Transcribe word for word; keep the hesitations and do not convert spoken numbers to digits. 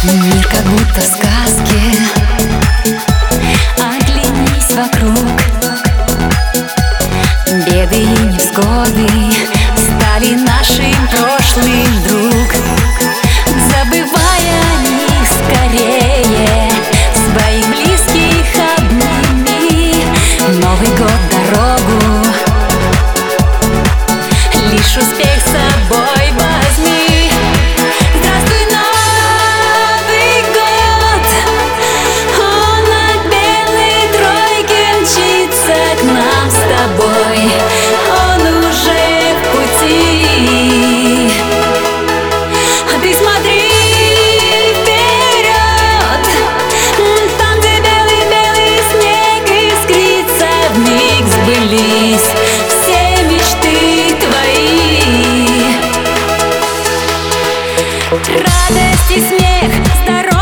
Мир как будто в сказке, оглянись вокруг. Беды и невзгоды стали нашим прошлым, друг. Забывай о них скорее, своих близких обними. Новый год дорогу, лишь успех с собой возьми. Здравствуй, Новый год, он на белой тройке мчится к нам с тобой. Он уже в пути, а ты смотри вперед, там, где белый-белый снег искрится, вмиг сбылись все мечты твои. Радость и смех, здоровье